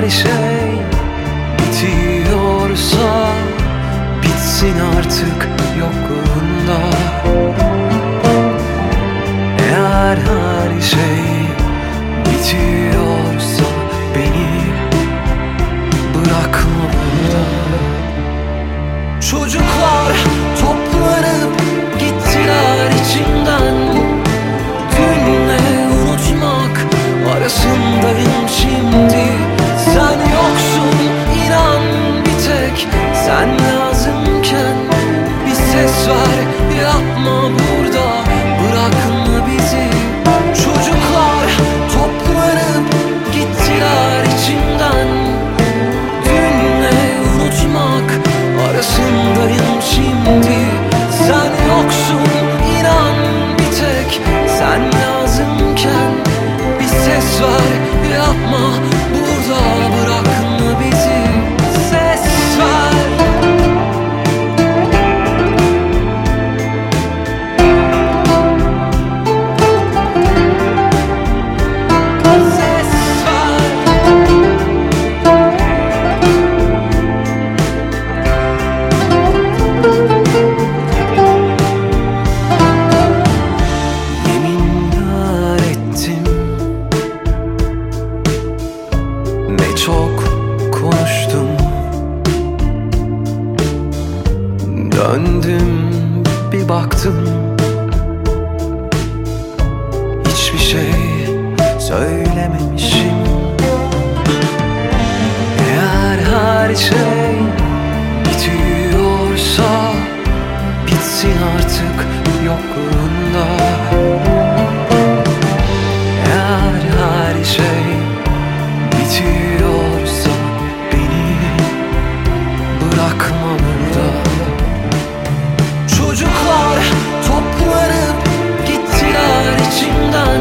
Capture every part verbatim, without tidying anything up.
her şey bitiyorsa bitsin artık yokluğunda. Eğer her şey bitiyorsa beni bırakma burada. Çocuklar toplanıp gittiler içimden. Dünle unutmak arasındayım şimdi. Sen yoksun inan, bir tek sen lazımken. Bir ses ver, yapma burada, bırakma bizi. Çocuklar toplanıp gittiler içimden. Dünle unutmak arasındayım şimdi. Sen yoksun inan, bir tek sen lazımken. Bir ses ver, yapma burada, bırakma bizi. Ses ver. Ses ver. Yeminler ettim, ne çok konuştum. Döndüm bir baktım, hiçbir şey söylememişim. Eğer her şey bitiyorsa bitsin artık yokluğunda. Eğer her şey bitiyorsa beni bırakma burada. Çocuklar toplanıp gittiler içimden.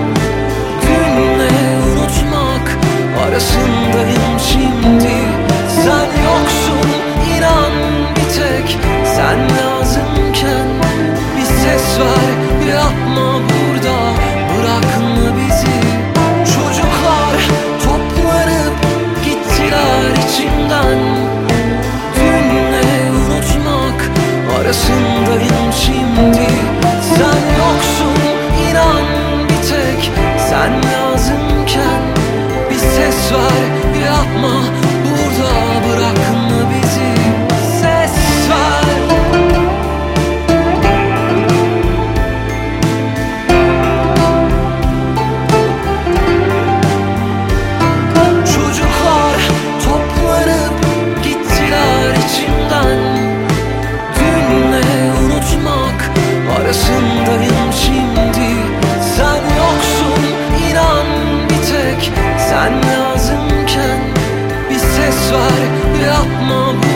Dünle unutmak arasındayım şimdi. Sen yoksun inan, bir tek sen lazımken. Bir ses ver, yapma burada, bırakma bizi. Çocuklar toplanıp gittiler içimden. Dünle unutmak arasındayım şimdi. Sen yoksun inan, bir tek sen lazımken. Bir ses ver, yapma burada, bırakma bizi. Ses ver. Çocuklar toplanıp gittiler içimden. Dünle unutmak arasındayım şimdi. Sen yoksun inan, bir tek sen lazımken. Bir ses ver, yapma bu